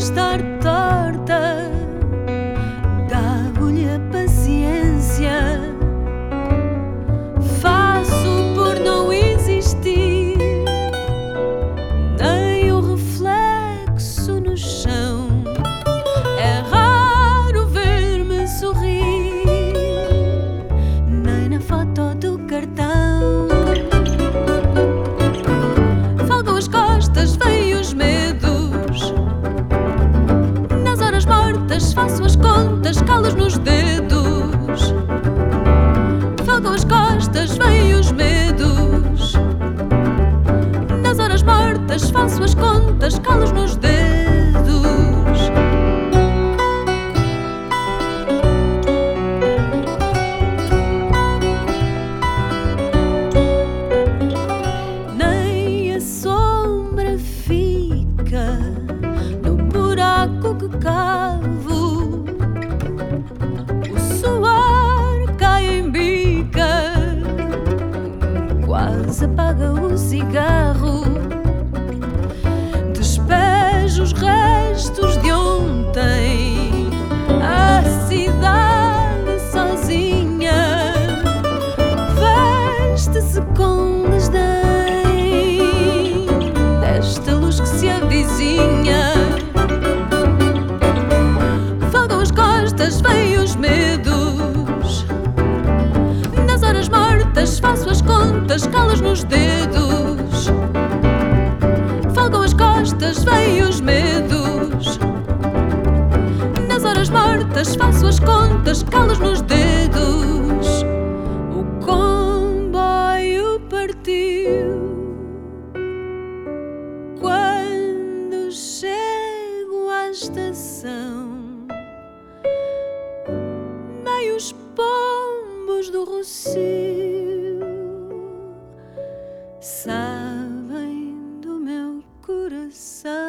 estar torta, dá-lhe a paciência. Faço por não existir, nem o reflexo no chão. É raro ver-me sorrir, nem na foto do cartão. Folgam as costas, vêm os medos. Nas horas mortas faço as contas, calos nos dedos. Folgam as costas, vêm os medos. Nas horas mortas faço as contas, calos nos dedos. Nem a sombra fica no buraco que cavo. O suor cai em bica, quase apaga o cigarro. Despejo os restos de ontem, a cidade sozinha veste-se com desdém desta luz que se avizinha. Folgam as costas, vêm os medos. Nas horas mortas faço as contas, calos nos dedos. Folgam as costas, vêm os medos. Nas horas mortas faço as contas, calos nos dedos. O comboio partiu. Quando chego à estação, nem os pombos do Rocio sabem do meu coração.